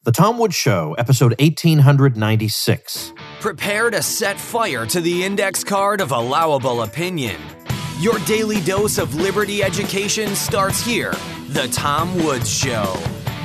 The Tom Woods Show, episode 1896. Prepare to set fire to the index card of allowable opinion. Your daily dose of liberty education starts here. The Tom Woods Show.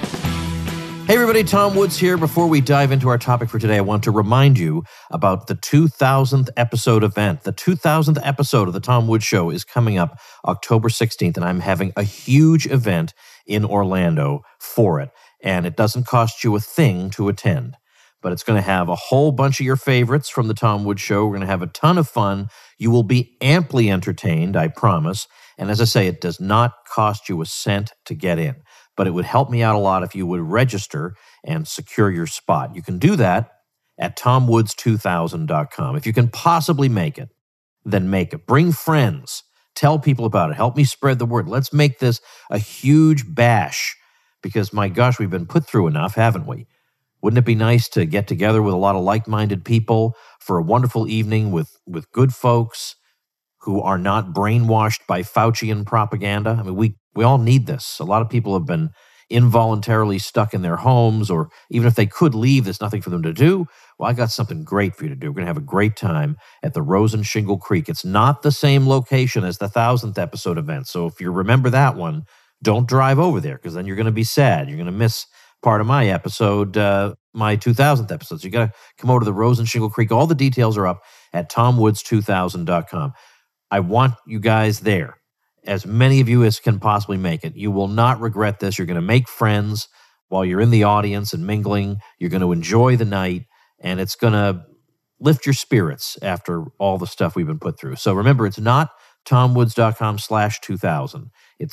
Hey everybody, Tom Woods here. Before we dive into our topic for today, I want to remind you about the 2000th episode event. The 2000th episode of The Tom Woods Show is coming up October 16th, and I'm having a huge event in Orlando for it. And it doesn't cost you a thing to attend. But it's going to have a whole bunch of your favorites from The Tom Woods Show. We're going to have a ton of fun. You will be amply entertained, I promise. And as I say, it does not cost you a cent to get in. But it would help me out a lot if you would register and secure your spot. You can do that at tomwoods2000.com. If you can possibly make it, then make it. Bring friends. Tell people about it. Help me spread the word. Let's make this a huge bash. Because, my gosh, we've been put through enough, haven't we? Wouldn't it be nice to get together with a lot of like-minded people for a wonderful evening with good folks who are not brainwashed by Faucian propaganda? I mean, we all need this. A lot of people have been involuntarily stuck in their homes, or even if they could leave, there's nothing for them to do. Well, I got something great for you to do. We're going to have a great time at the Rose and Shingle Creek. It's not the same location as the 1000th episode event, so if you remember that one, don't drive over there, because then you're going to be sad. You're going to miss part of my episode, my 2000th episode. So you got to come over to the Rose and Shingle Creek. All the details are up at tomwoods2000.com. I want you guys there, as many of you as can possibly make it. You will not regret this. You're going to make friends while you're in the audience and mingling. You're going to enjoy the night, and it's going to lift your spirits after all the stuff we've been put through. So remember, it's not tomwoods.com/2000. It's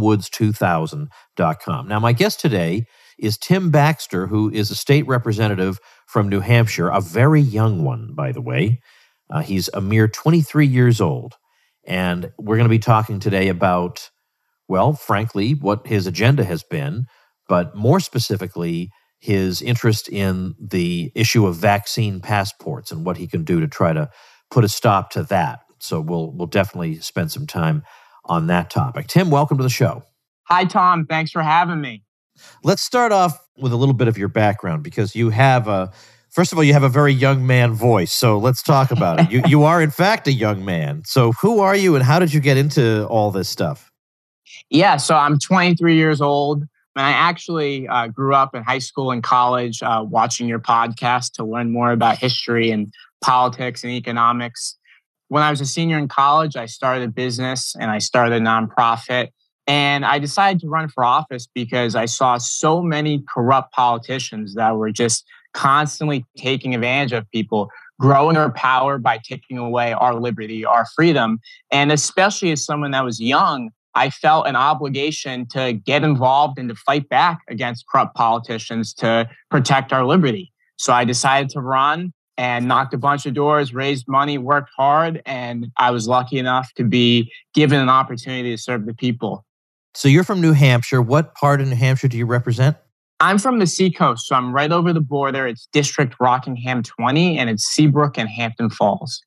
tomwoods2000.com. Now, my guest today is Tim Baxter, who is a state representative from New Hampshire, a very young one, by the way. He's a mere 23 years old. And we're going to be talking today about, well, frankly, what his agenda has been, but more specifically, his interest in the issue of vaccine passports and what he can do to try to put a stop to that. So we'll definitely spend some time on that topic. Tim, welcome to the show. Hi, Tom. Thanks for having me. Let's start off with a little bit of your background, because you have first of all, you have a very young man voice. So let's talk about it. You are, in fact, a young man. So who are you and how did you get into all this stuff? Yeah, so I'm 23 years old. And I actually grew up in high school and college watching your podcast to learn more about history and politics and economics. When I was a senior in college, I started a business and I started a nonprofit. And I decided to run for office because I saw so many corrupt politicians that were just constantly taking advantage of people, growing our power by taking away our liberty, our freedom. And especially as someone that was young, I felt an obligation to get involved and to fight back against corrupt politicians to protect our liberty. So I decided to run and knocked a bunch of doors, raised money, worked hard, and I was lucky enough to be given an opportunity to serve the people. So you're from New Hampshire. What part of New Hampshire do you represent? I'm from the Seacoast, so I'm right over the border. It's District Rockingham 20, and it's Seabrook and Hampton Falls.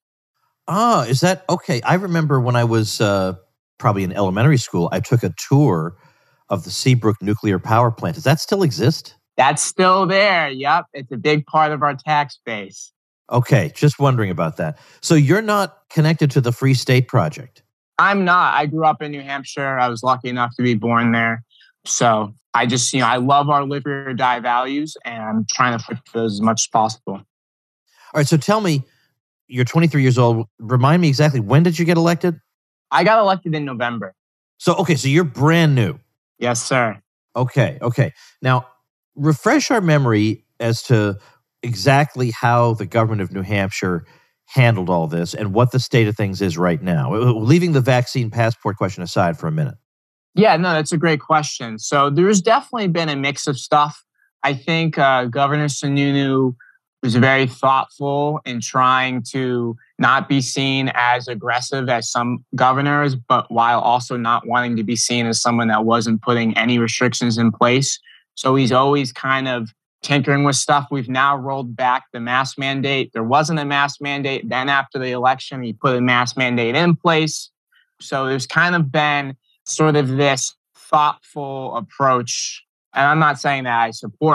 Ah, is that okay? I remember when I was probably in elementary school, I took a tour of the Seabrook nuclear power plant. Does that still exist? That's still there. Yep. It's a big part of our tax base. Okay, just wondering about that. So you're not connected to the Free State Project? I'm not. I grew up in New Hampshire. I was lucky enough to be born there. So I just, I love our live or die values, and I'm trying to fight for those as much as possible. All right, so tell me, you're 23 years old. Remind me exactly, when did you get elected? I got elected in November. So you're brand new. Yes, sir. Okay. Now, refresh our memory as to exactly how the government of New Hampshire handled all this and what the state of things is right now, leaving the vaccine passport question aside for a minute. Yeah, no, that's a great question. So there's definitely been a mix of stuff. I think Governor Sununu was very thoughtful in trying to not be seen as aggressive as some governors, but while also not wanting to be seen as someone that wasn't putting any restrictions in place. So he's always kind of tinkering with stuff. We've now rolled back the mask mandate. There wasn't a mask mandate. Then after the election, he put a mask mandate in place. So there's kind of been sort of this thoughtful approach. And I'm not saying that I support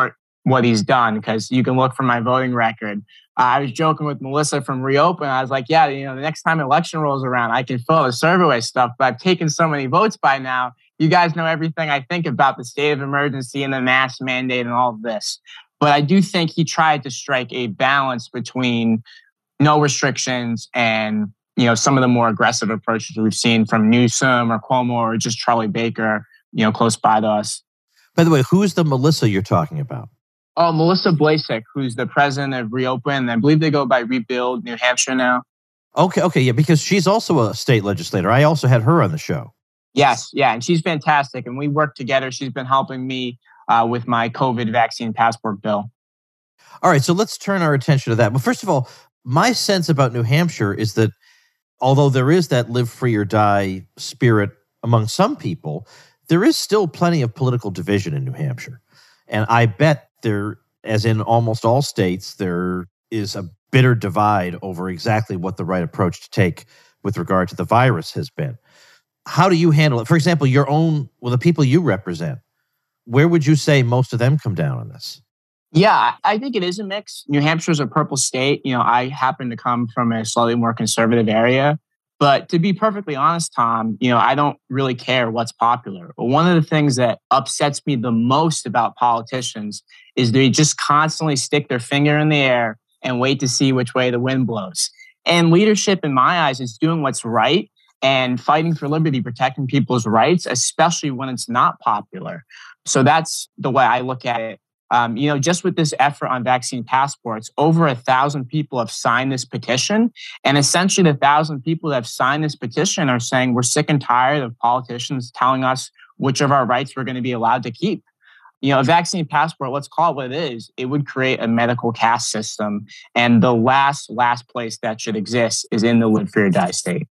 what he's done, because you can look from my voting record. I was joking with Melissa from Reopen. I was like, yeah, the next time election rolls around, I can fill out a survey stuff, but I've taken so many votes by now. You guys know everything I think about the state of emergency and the mask mandate and all of this. But I do think he tried to strike a balance between no restrictions and, some of the more aggressive approaches we've seen from Newsom or Cuomo or just Charlie Baker, close by to us. By the way, who's the Melissa you're talking about? Oh, Melissa Blasek, who's the president of Reopen. I believe they go by Rebuild New Hampshire now. Okay, yeah, because she's also a state legislator. I also had her on the show. Yes, yeah, and she's fantastic. And we work together. She's been helping me with my COVID vaccine passport bill. All right, so let's turn our attention to that. But first of all, my sense about New Hampshire is that although there is that live free or die spirit among some people, there is still plenty of political division in New Hampshire. And I bet there, as in almost all states, there is a bitter divide over exactly what the right approach to take with regard to the virus has been. How do you handle it? For example, the people you represent, where would you say most of them come down on this? Yeah, I think it is a mix. New Hampshire is a purple state. I happen to come from a slightly more conservative area. But to be perfectly honest, Tom, I don't really care what's popular. But one of the things that upsets me the most about politicians is they just constantly stick their finger in the air and wait to see which way the wind blows. And leadership, in my eyes, is doing what's right and fighting for liberty, protecting people's rights, especially when it's not popular. So that's the way I look at it. Just with this effort on vaccine passports, over 1,000 people have signed this petition. And essentially, the 1,000 people that have signed this petition are saying we're sick and tired of politicians telling us which of our rights we're going to be allowed to keep. A vaccine passport, let's call it what it is, it would create a medical caste system. And the last place that should exist is in the live free or die state.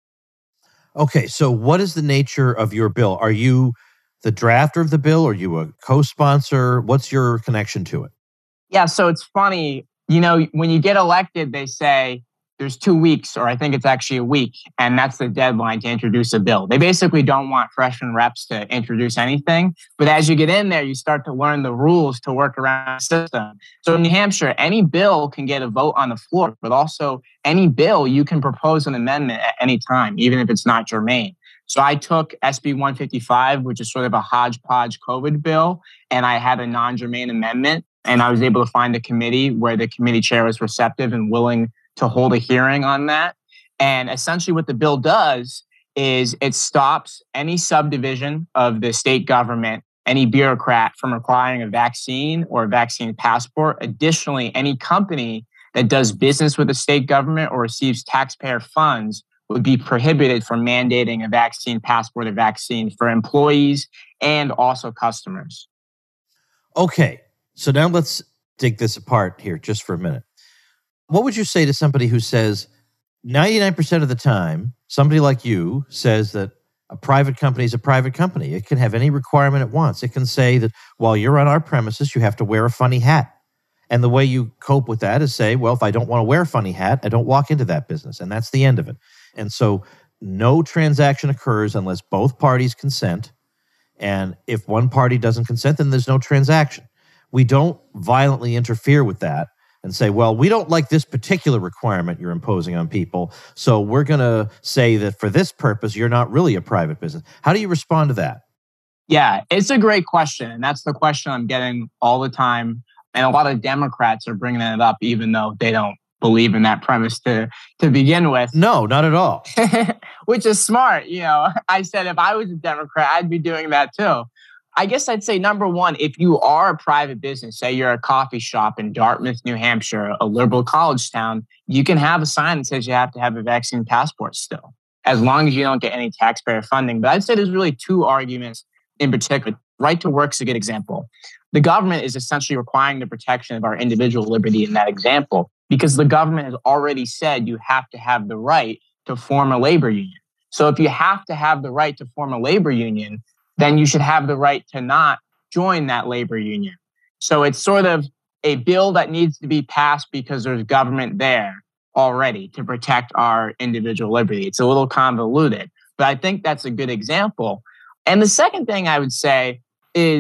Okay, so what is the nature of your bill? Are you the drafter of the bill? Are you a co-sponsor? What's your connection to it? Yeah, so it's funny. When you get elected, they say there's 2 weeks, or I think it's actually a week, and that's the deadline to introduce a bill. They basically don't want freshman reps to introduce anything. But as you get in there, you start to learn the rules to work around the system. So in New Hampshire, any bill can get a vote on the floor, but also any bill, you can propose an amendment at any time, even if it's not germane. So I took SB 155, which is sort of a hodgepodge COVID bill, and I had a non-germane amendment. And I was able to find a committee where the committee chair was receptive and willing to hold a hearing on that. And essentially what the bill does is it stops any subdivision of the state government, any bureaucrat, from requiring a vaccine or a vaccine passport. Additionally, any company that does business with the state government or receives taxpayer funds would be prohibited from mandating a vaccine passport or vaccine for employees and also customers. Okay, so now let's dig this apart here just for a minute. What would you say to somebody who says 99% of the time, somebody like you says that a private company is a private company? It can have any requirement it wants. It can say that while you're on our premises, you have to wear a funny hat. And the way you cope with that is say, well, if I don't want to wear a funny hat, I don't walk into that business. And that's the end of it. And so no transaction occurs unless both parties consent. And if one party doesn't consent, then there's no transaction. We don't violently interfere with that and say, well, we don't like this particular requirement you're imposing on people, so we're going to say that for this purpose, you're not really a private business. How do you respond to that? Yeah, it's a great question. And that's the question I'm getting all the time. And a lot of Democrats are bringing it up, even though they don't believe in that premise to begin with. No, not at all. Which is smart. I said if I was a Democrat, I'd be doing that too. I guess I'd say, number one, if you are a private business, say you're a coffee shop in Dartmouth, New Hampshire, a liberal college town, you can have a sign that says you have to have a vaccine passport still, as long as you don't get any taxpayer funding. But I'd say there's really two arguments in particular. Right to work is a good example. The government is essentially requiring the protection of our individual liberty in that example, because the government has already said you have to have the right to form a labor union. So if you have to have the right to form a labor union, then you should have the right to not join that labor union. So it's sort of a bill that needs to be passed because there's government there already to protect our individual liberty. It's a little convoluted, but I think that's a good example. And the second thing I would say is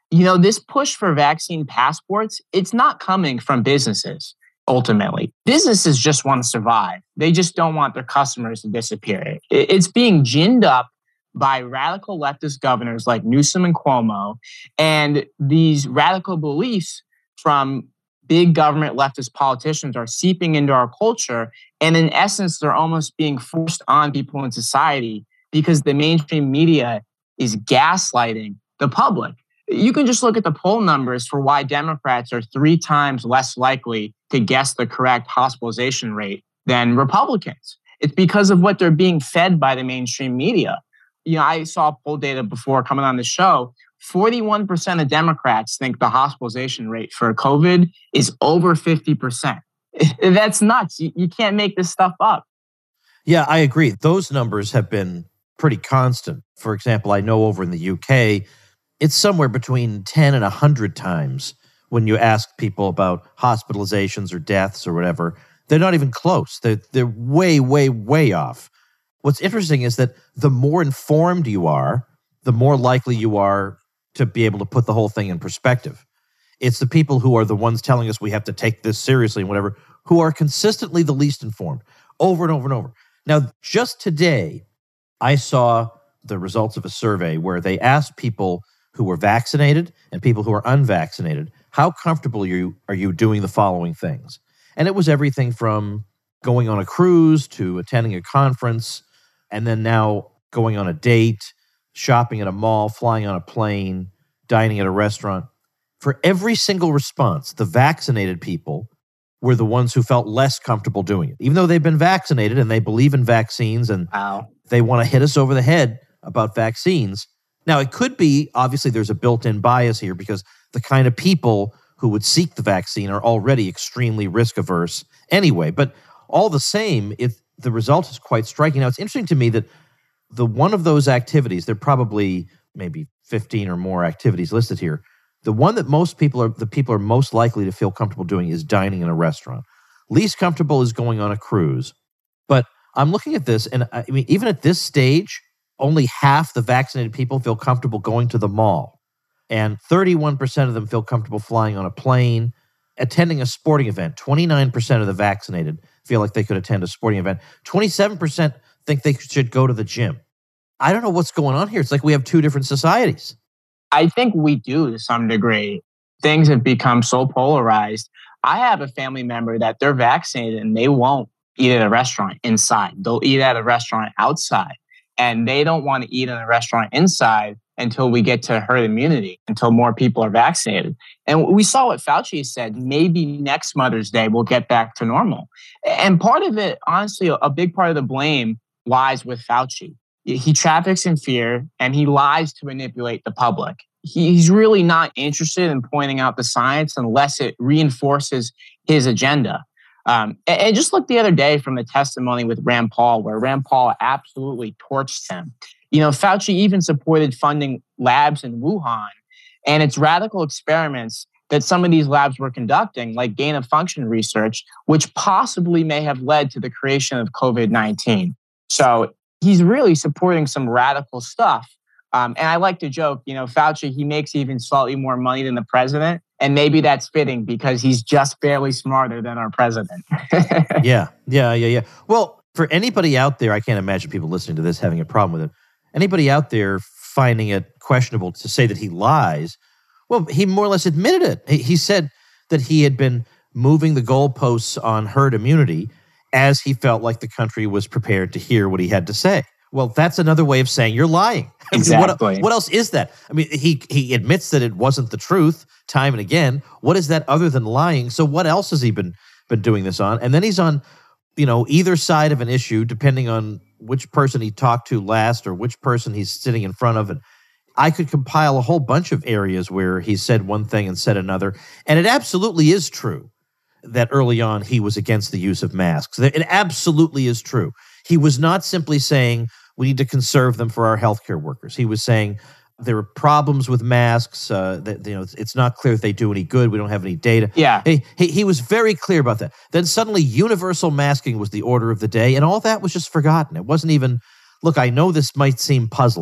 This push for vaccine passports, it's not coming from businesses, ultimately. Businesses just want to survive. They just don't want their customers to disappear. It's being ginned up by radical leftist governors like Newsom and Cuomo, and these radical beliefs from big government leftist politicians are seeping into our culture. And in essence, they're almost being forced on people in society because the mainstream media is gaslighting the public. You can just look at the poll numbers for why Democrats are 3 times less likely to guess the correct hospitalization rate than Republicans. It's because of what they're being fed by the mainstream media. I saw poll data before coming on the show. 41% of Democrats think the hospitalization rate for COVID is over 50%. That's nuts. You can't make this stuff up. Yeah, I agree. Those numbers have been pretty constant. For example, I know over in the UK, it's somewhere between 10 and 100 times when you ask people about hospitalizations or deaths or whatever. They're not even close. They're way, way, way off. What's interesting is that the more informed you are, the more likely you are to be able to put the whole thing in perspective. It's the people who are the ones telling us we have to take this seriously and whatever, who are consistently the least informed over and over and over. Now, just today, I saw the results of a survey where they asked people who were vaccinated and people who are unvaccinated, how comfortable are you doing the following things? And it was everything from going on a cruise to attending a conference, and then now going on a date, shopping at a mall, flying on a plane, dining at a restaurant. For every single response, the vaccinated people were the ones who felt less comfortable doing it, even though they've been vaccinated and they believe in vaccines and they want to hit us over the head about vaccines. Now, it could be, obviously, there's a built-in bias here because the kind of people who would seek the vaccine are already extremely risk-averse anyway. But all the same, the result is quite striking. Now, it's interesting to me that the one of those activities, there are probably maybe 15 or more activities listed here. The one that the people are most likely to feel comfortable doing is dining in a restaurant. Least comfortable is going on a cruise. But I'm looking at this, and I mean, even at this stage, only half the vaccinated people feel comfortable going to the mall. And 31% of them feel comfortable flying on a plane, attending a sporting event. 29% of the vaccinated feel like they could attend a sporting event. 27% think they should go to the gym. I don't know what's going on here. It's like we have 2 different societies. I think we do to some degree. Things have become so polarized. I have a family member that they're vaccinated and they won't eat at a restaurant inside. They'll eat at a restaurant outside. And they don't want to eat in a restaurant inside until we get to herd immunity, until more people are vaccinated. And we saw what Fauci said, maybe next Mother's Day we'll get back to normal. And part of it, honestly, a big part of the blame lies with Fauci. He traffics in fear and he lies to manipulate the public. He's really not interested in pointing out the science unless it reinforces his agenda. And just look the other day from the testimony with Rand Paul, where Rand Paul absolutely torched him. Fauci even supported funding labs in Wuhan and its radical experiments that some of these labs were conducting, like gain-of-function research, which possibly may have led to the creation of COVID-19. So he's really supporting some radical stuff. And I like to joke, Fauci, he makes even slightly more money than the president. And maybe that's fitting because he's just barely smarter than our president. Yeah. Well, for anybody out there, I can't imagine people listening to this having a problem with it. Anybody out there finding it questionable to say that he lies, well, he more or less admitted it. He said that he had been moving the goalposts on herd immunity as he felt like the country was prepared to hear what he had to say. Well, that's another way of saying you're lying. Exactly. What else is that? I mean, he admits that it wasn't the truth time and again. What is that other than lying? So what else has he been doing this on? And then he's on, either side of an issue, depending on which person he talked to last or which person he's sitting in front of. And I could compile a whole bunch of areas where he said one thing and said another. And it absolutely is true that early on he was against the use of masks. It absolutely is true. He was not simply saying we need to conserve them for our healthcare workers. He was saying there are problems with masks. It's not clear if they do any good. We don't have any data. Yeah. He was very clear about that. Then suddenly universal masking was the order of the day, and all that was just forgotten. It wasn't even, look, I know this might seem puzzling.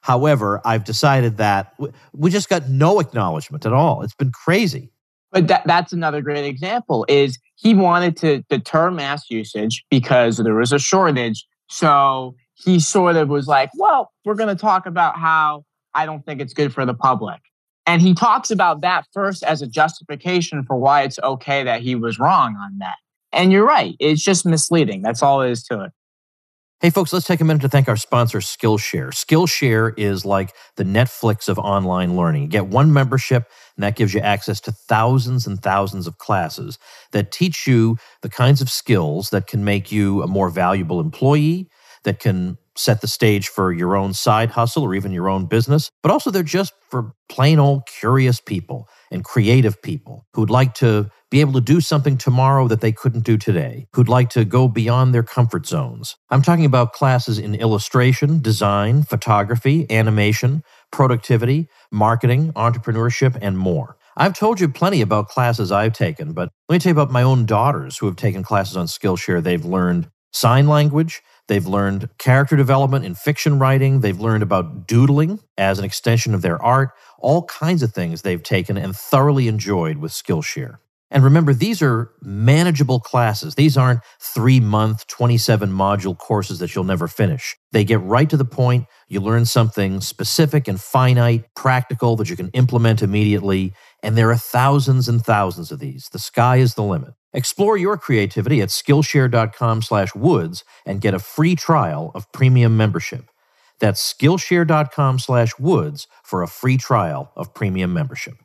However, I've decided that we just got no acknowledgement at all. It's been crazy. But that's another great example is he wanted to deter mass usage because there was a shortage. So he sort of was like, well, we're going to talk about how I don't think it's good for the public. And he talks about that first as a justification for why it's okay that he was wrong on that. And you're right. It's just misleading. That's all it is to it. Hey, folks, let's take a minute to thank our sponsor, Skillshare. Skillshare is like the Netflix of online learning. You get one membership, and that gives you access to thousands and thousands of classes that teach you the kinds of skills that can make you a more valuable employee, that can set the stage for your own side hustle or even your own business. But also they're just for plain old curious people and creative people who'd like to be able to do something tomorrow that they couldn't do today, who'd like to go beyond their comfort zones. I'm talking about classes in illustration, design, photography, animation, productivity, marketing, entrepreneurship, and more. I've told you plenty about classes I've taken, but let me tell you about my own daughters who have taken classes on Skillshare. They've learned sign language. They've learned character development in fiction writing. They've learned about doodling as an extension of their art. All kinds of things they've taken and thoroughly enjoyed with Skillshare. And remember, these are manageable classes. These aren't 3-month, 27-module courses that you'll never finish. They get right to the point. You learn something specific and finite, practical that you can implement immediately. And there are thousands and thousands of these. The sky is the limit. Explore your creativity at Skillshare.com/woods and get a free trial of premium membership. That's Skillshare.com/woods for a free trial of premium membership.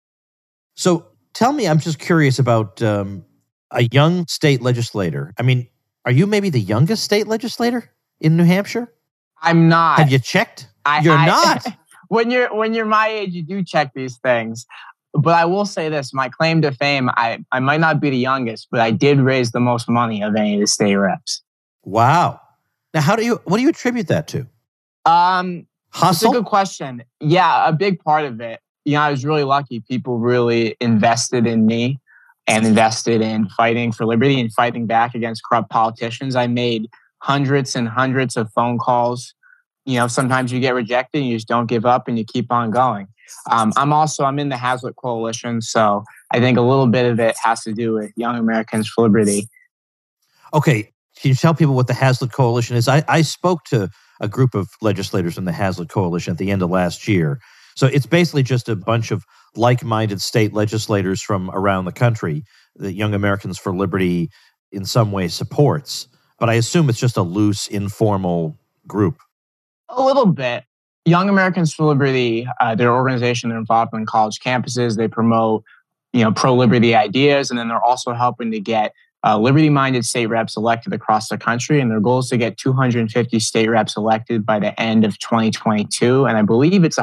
So tell me, I'm just curious about a young state legislator. I mean, are you maybe the youngest state legislator in New Hampshire? I'm not. Have you checked? You're not. When you're my age, you do check these things. But I will say this, my claim to fame, I might not be the youngest, but I did raise the most money of any of the state reps. Wow. Now, what do you attribute that to? Hustle? That's a good question. Yeah, a big part of it. I was really lucky. People really invested in me and invested in fighting for liberty and fighting back against corrupt politicians. I made hundreds and hundreds of phone calls. Sometimes you get rejected and you just don't give up and you keep on going. I'm in the Hazlitt Coalition, so I think a little bit of it has to do with Young Americans for Liberty. Okay, can you tell people what the Hazlitt Coalition is? I spoke to a group of legislators in the Hazlitt Coalition at the end of last year. So it's basically just a bunch of like-minded state legislators from around the country that Young Americans for Liberty in some way supports. But I assume it's just a loose, informal group. A little bit. Young Americans for Liberty, their organization, they're involved in college campuses. They promote, pro-liberty ideas, and then they're also helping to get liberty-minded state reps elected across the country. And their goal is to get 250 state reps elected by the end of 2022. And I believe it's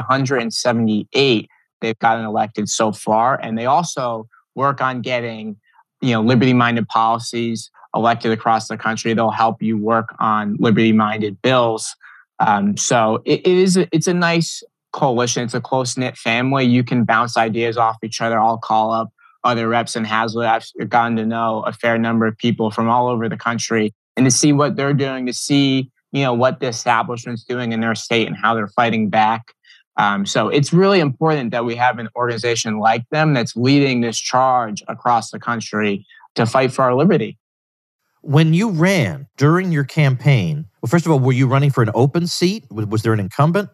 178 they've gotten elected so far. And they also work on getting, liberty-minded policies elected across the country. They'll help you work on liberty-minded bills. So it's a nice coalition. It's a close-knit family. You can bounce ideas off each other. I'll call up other reps in Hazlitt. I've gotten to know a fair number of people from all over the country and to see what they're doing, to see, what the establishment's doing in their state and how they're fighting back. So it's really important that we have an organization like them that's leading this charge across the country to fight for our liberty. When you ran during your campaign, well, first of all, were you running for an open seat? Was there an incumbent?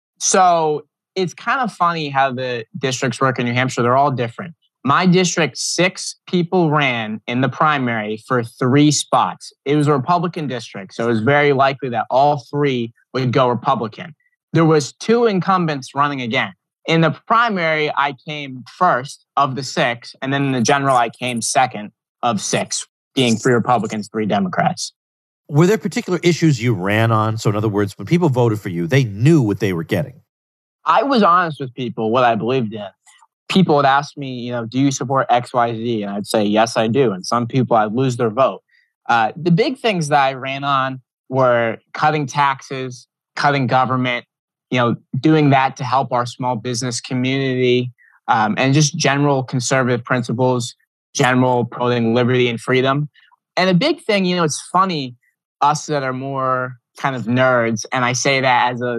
So it's kind of funny how the districts work in New Hampshire. They're all different. My district, 6 people ran in the primary for 3 spots. It was a Republican district, so it was very likely that all 3 would go Republican. There was 2 incumbents running again. In the primary, I came first of the 6, and then in the general, I came second of 6, being 3 Republicans, 3 Democrats. Were there particular issues you ran on? So in other words, when people voted for you, they knew what they were getting. I was honest with people what I believed in. People would ask me, do you support XYZ? And I'd say, yes, I do. And some people, I'd lose their vote. The big things that I ran on were cutting taxes, cutting government, doing that to help our small business community, and just general conservative principles, general promoting liberty and freedom. And a big thing, it's funny, us that are more kind of nerds, and I say that as a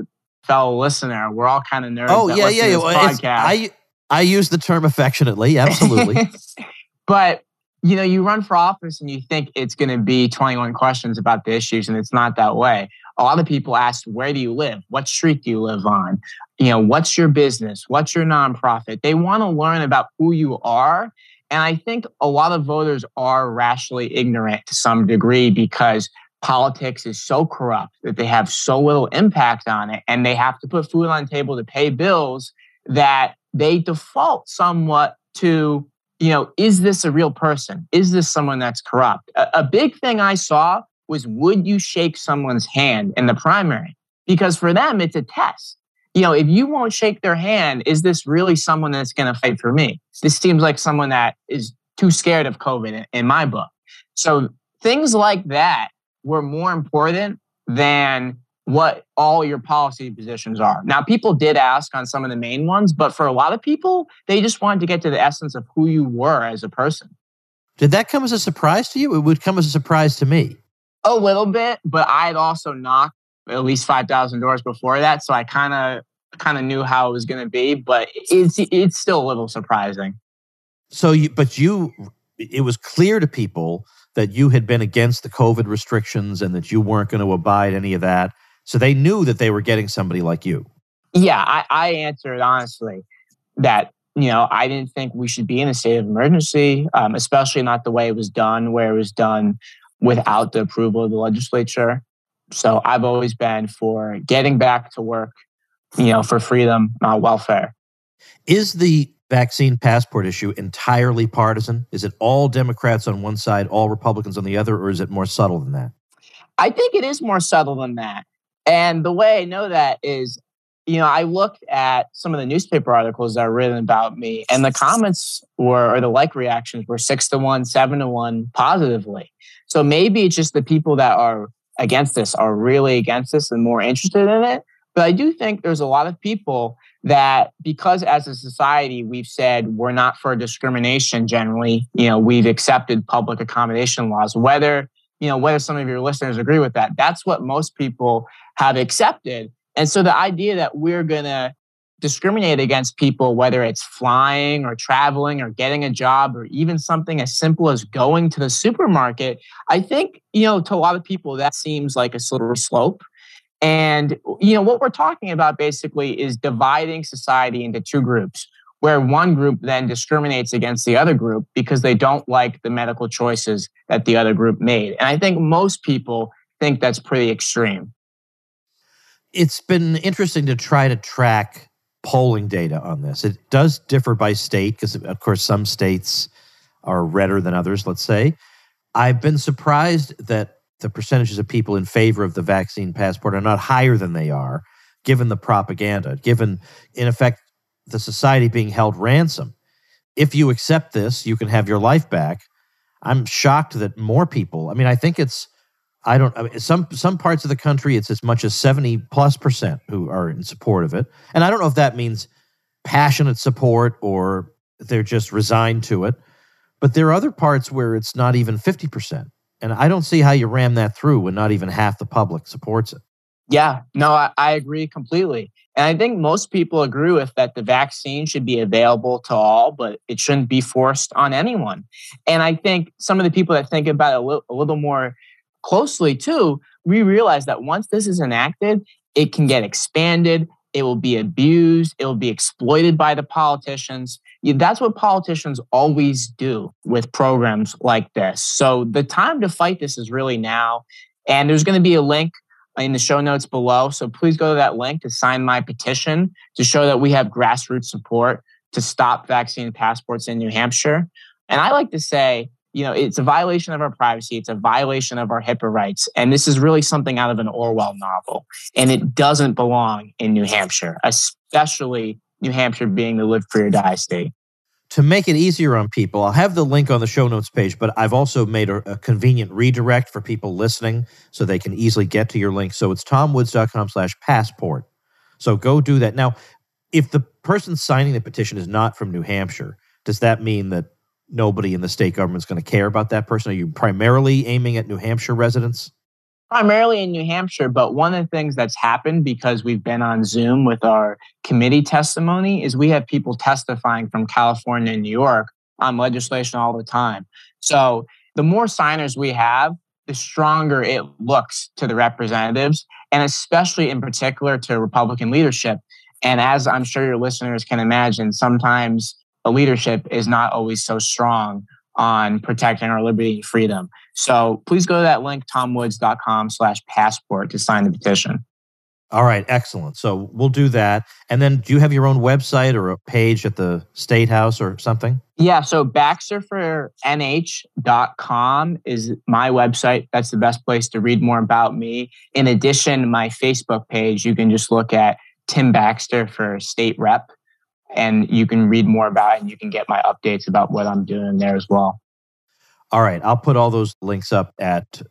fellow listener. We're all kind of nerds. Oh, that yeah, listen to this podcast. I use the term affectionately, absolutely. But, you run for office and you think it's going to be 21 questions about the issues, and it's not that way. A lot of people ask, where do you live? What street do you live on? What's your business? What's your nonprofit? They want to learn about who you are. And I think a lot of voters are rationally ignorant to some degree because politics is so corrupt that they have so little impact on it, and they have to put food on the table to pay bills that they default somewhat to, is this a real person? Is this someone that's corrupt? A big thing I saw was, would you shake someone's hand in the primary? Because for them, it's a test. If you won't shake their hand, is this really someone that's going to fight for me? This seems like someone that is too scared of COVID in my book. So things like that were more important than what all your policy positions are. Now, people did ask on some of the main ones, but for a lot of people, they just wanted to get to the essence of who you were as a person. Did that come as a surprise to you? It would come as a surprise to me. A little bit, but I had also knocked at least 5,000 doors before that, so I kind of knew how it was going to be, but it's still a little surprising. So, it was clear to people that you had been against the COVID restrictions and that you weren't going to abide any of that. So they knew that they were getting somebody like you. Yeah, I answered honestly that, I didn't think we should be in a state of emergency, especially not the way it was done, where it was done without the approval of the legislature. So I've always been for getting back to work, for freedom, welfare. Is the vaccine passport issue entirely partisan? Is it all Democrats on one side, all Republicans on the other, or is it more subtle than that? I think it is more subtle than that. And the way I know that is, I looked at some of the newspaper articles that are written about me, and the comments or the like reactions were 6-1, 7-1 positively. So maybe it's just the people that are against this are really against this and more interested in it. But I do think there's a lot of people that, because as a society, we've said we're not for discrimination generally, we've accepted public accommodation laws, whether some of your listeners agree with that. That's what most people have accepted. And so the idea that we're going to discriminate against people, whether it's flying or traveling or getting a job or even something as simple as going to the supermarket, I think, to a lot of people, that seems like a slippery slope. And, what we're talking about basically is dividing society into two groups, where one group then discriminates against the other group because they don't like the medical choices that the other group made. And I think most people think that's pretty extreme. It's been interesting to try to track polling data on this. It does differ by state because, of course, some states are redder than others, let's say. I've been surprised that the percentages of people in favor of the vaccine passport are not higher than they are, given the propaganda, given, in effect, the society being held ransom. If you accept this, you can have your life back. I'm shocked that more people, I think it's, some parts of the country, it's as much as 70+% who are in support of it. And I don't know if that means passionate support or they're just resigned to it. But there are other parts where it's not even 50%. And I don't see how you ram that through when not even half the public supports it. Yeah, no, I agree completely. And I think most people agree with that the vaccine should be available to all, but it shouldn't be forced on anyone. And I think some of the people that think about it a little more closely too, we realize that once this is enacted, it can get expanded, it will be abused, it will be exploited by the politicians. That's what politicians always do with programs like this. So the time to fight this is really now. And there's going to be a link in the show notes below. So please go to that link to sign my petition to show that we have grassroots support to stop vaccine passports in New Hampshire. And I like to say, it's a violation of our privacy. It's a violation of our HIPAA rights. And this is really something out of an Orwell novel. And it doesn't belong in New Hampshire, especially New Hampshire being the live free or die state. To make it easier on people, I'll have the link on the show notes page, but I've also made a convenient redirect for people listening so they can easily get to your link. So it's tomwoods.com/passport. So go do that. Now, if the person signing the petition is not from New Hampshire, does that mean that nobody in the state government is going to care about that person? Are you primarily aiming at New Hampshire residents? Primarily in New Hampshire, but one of the things that's happened because we've been on Zoom with our committee testimony is we have people testifying from California and New York on legislation all the time. So the more signers we have, the stronger it looks to the representatives, and especially in particular to Republican leadership. And as I'm sure your listeners can imagine, sometimes the leadership is not always so strong on protecting our liberty and freedom. So please go to that link, tomwoods.com/passport to sign the petition. All right, excellent. So we'll do that. And then do you have your own website or a page at the State House or something? Yeah, so baxterfornh.com is my website. That's the best place to read more about me. In addition, my Facebook page, you can just look at Tim Baxter for State Rep, and you can read more about it, and you can get my updates about what I'm doing there as well. All right, I'll put all those links up at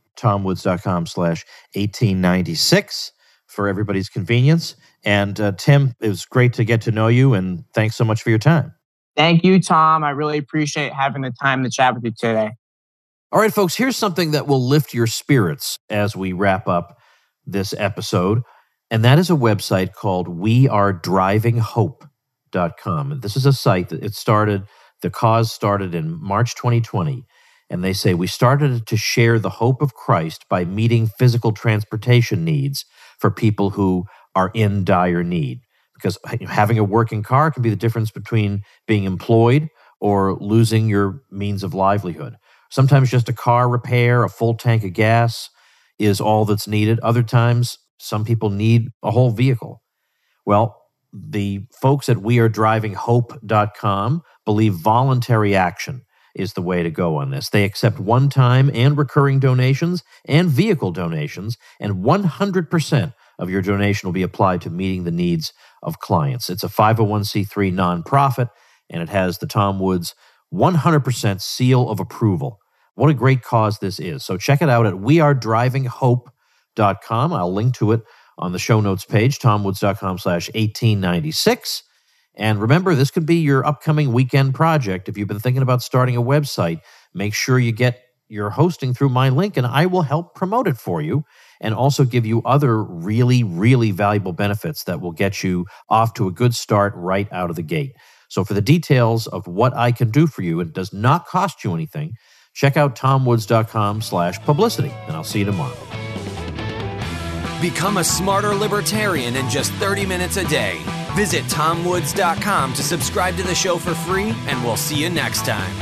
tomwoods.com/1896 for everybody's convenience. And Tim, it was great to get to know you, and thanks so much for your time. Thank you, Tom. I really appreciate having the time to chat with you today. All right, folks, here's something that will lift your spirits as we wrap up this episode, and that is a website called wearedrivinghope.com. This is a site that the cause started in March 2020, and they say, we started to share the hope of Christ by meeting physical transportation needs for people who are in dire need. Because having a working car can be the difference between being employed or losing your means of livelihood. Sometimes just a car repair, a full tank of gas is all that's needed. Other times, some people need a whole vehicle. Well, the folks at wearedrivinghope.com believe voluntary action is the way to go on this. They accept one-time and recurring donations and vehicle donations, and 100% of your donation will be applied to meeting the needs of clients. It's a 501c3 nonprofit, and it has the Tom Woods 100% seal of approval. What a great cause this is. So check it out at wearedrivinghope.com. I'll link to it on the show notes page, tomwoods.com/1896. And remember, this could be your upcoming weekend project. If you've been thinking about starting a website, make sure you get your hosting through my link, and I will help promote it for you and also give you other really, really valuable benefits that will get you off to a good start right out of the gate. So for the details of what I can do for you, it does not cost you anything, check out tomwoods.com/publicity, and I'll see you tomorrow. Become a smarter libertarian in just 30 minutes a day. Visit tomwoods.com to subscribe to the show for free, and we'll see you next time.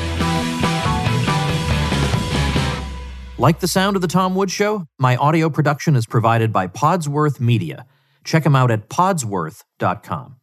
Like the sound of The Tom Woods Show? My audio production is provided by Podsworth Media. Check them out at podsworth.com.